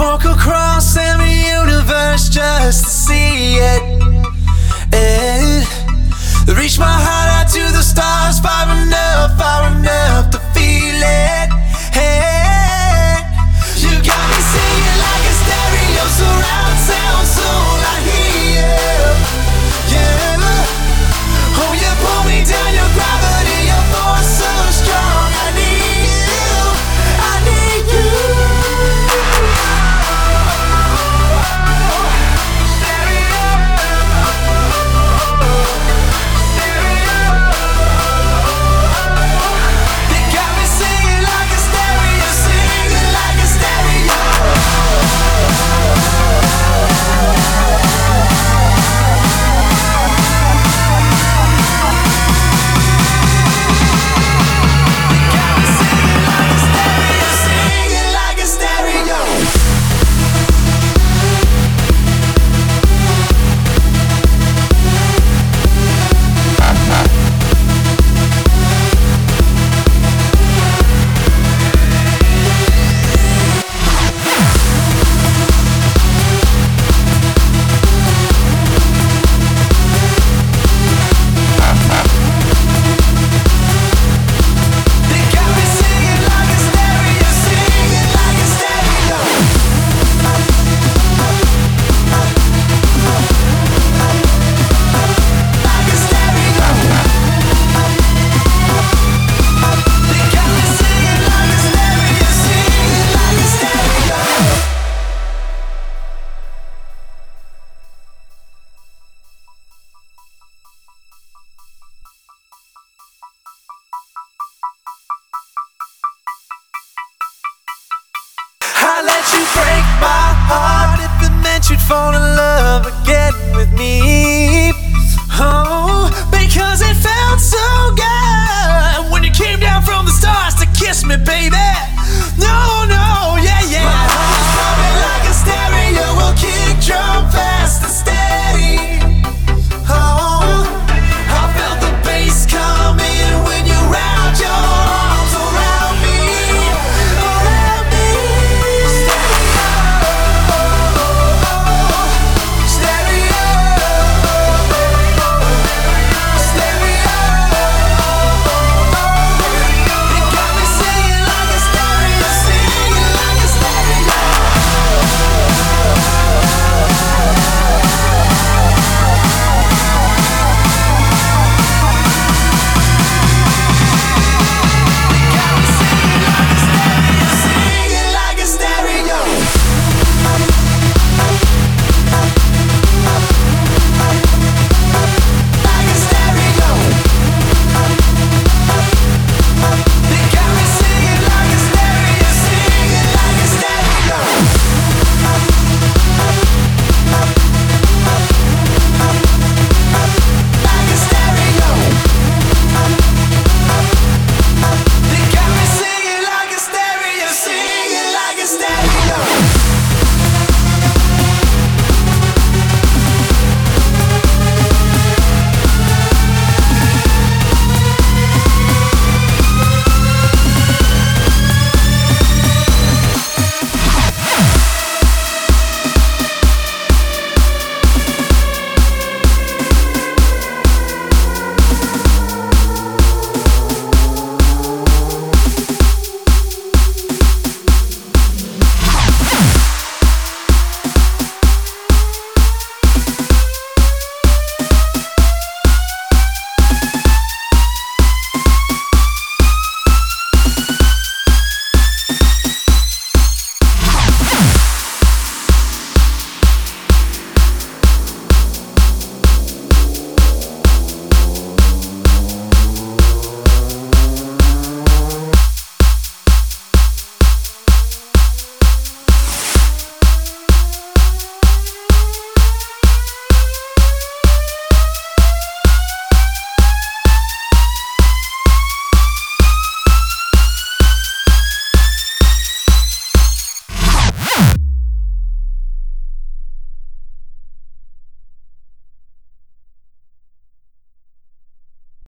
Walk across every universe just to see it. And reach my heart out to the stars, far enough to feel it. Hey, you got me singing like a stereo, surround sound, soul I hear. Yeah, oh you pull me down, your gravity, your force so strong. I need you, I need you. I let you break my heart if it meant you'd fall in love again with me.